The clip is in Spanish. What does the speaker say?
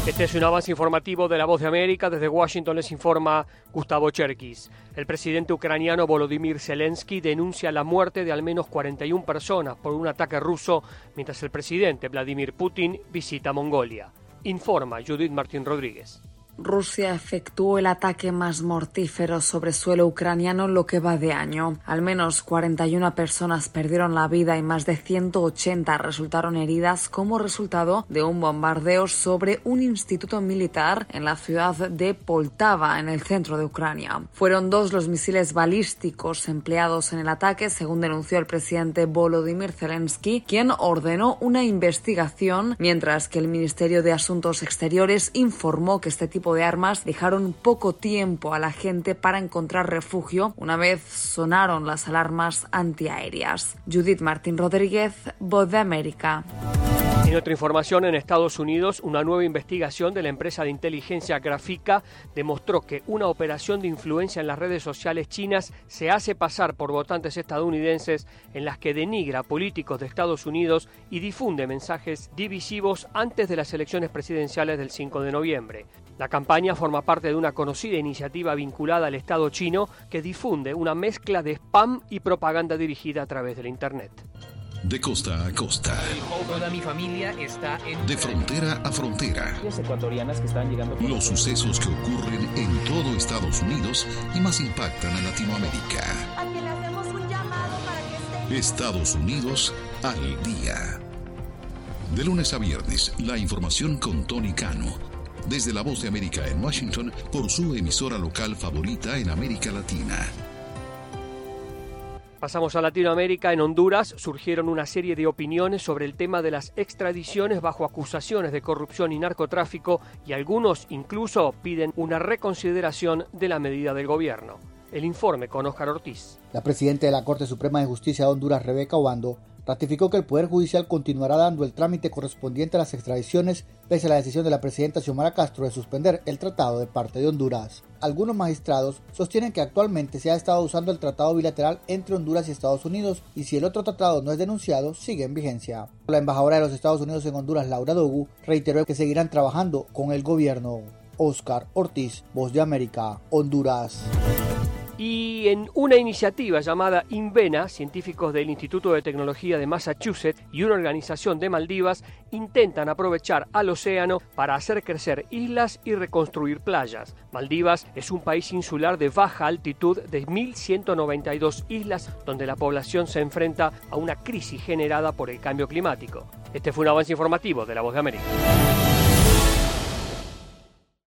Este es un avance informativo de La Voz de América. Desde Washington les informa Gustavo Cherkis. El presidente ucraniano Volodymyr Zelensky denuncia la muerte de al menos 41 personas por un ataque ruso, mientras el presidente Vladimir Putin visita Mongolia. Informa Judith Martín Rodríguez. Rusia efectuó el ataque más mortífero sobre suelo ucraniano en lo que va de año. Al menos 41 personas perdieron la vida y más de 180 resultaron heridas como resultado de un bombardeo sobre un instituto militar en la ciudad de Poltava, en el centro de Ucrania. Fueron 2 los misiles balísticos empleados en el ataque, según denunció el presidente Volodymyr Zelensky, quien ordenó una investigación, mientras que el Ministerio de Asuntos Exteriores informó que este tipo de armas dejaron poco tiempo a la gente para encontrar refugio una vez sonaron las alarmas antiaéreas. Judith Martín Rodríguez, Voz de América. En otra información, en Estados Unidos, una nueva investigación de la empresa de inteligencia Grafica demostró que una operación de influencia en las redes sociales chinas se hace pasar por votantes estadounidenses en las que denigra a políticos de Estados Unidos y difunde mensajes divisivos antes de las elecciones presidenciales del 5 de noviembre. La campaña forma parte de una conocida iniciativa vinculada al Estado chino que difunde una mezcla de spam y propaganda dirigida a través del Internet. De costa a costa. Toda mi familia está en... De frontera a frontera. Ecuatorianas que están llegando... Los sucesos que ocurren en todo Estados Unidos y más impactan a Latinoamérica. A quien le hacemos un llamado para que esté... Estados Unidos al día. De lunes a viernes, la información con Tony Cano. Desde La Voz de América en Washington, por su emisora local favorita en América Latina. Pasamos a Latinoamérica. En Honduras surgieron una serie de opiniones sobre el tema de las extradiciones bajo acusaciones de corrupción y narcotráfico, y algunos incluso piden una reconsideración de la medida del gobierno. El informe con Óscar Ortiz. La presidenta de la Corte Suprema de Justicia de Honduras, Rebeca Obando, ratificó que el Poder Judicial continuará dando el trámite correspondiente a las extradiciones pese a la decisión de la presidenta Xiomara Castro de suspender el tratado de parte de Honduras. Algunos magistrados sostienen que actualmente se ha estado usando el tratado bilateral entre Honduras y Estados Unidos y si el otro tratado no es denunciado, sigue en vigencia. La embajadora de los Estados Unidos en Honduras, Laura Dogu, reiteró que seguirán trabajando con el gobierno. Óscar Ortiz, Voz de América, Honduras. Y en una iniciativa llamada Invena, científicos del Instituto de Tecnología de Massachusetts y una organización de Maldivas intentan aprovechar al océano para hacer crecer islas y reconstruir playas. Maldivas es un país insular de baja altitud de 1.192 islas, donde la población se enfrenta a una crisis generada por el cambio climático. Este fue un avance informativo de La Voz de América.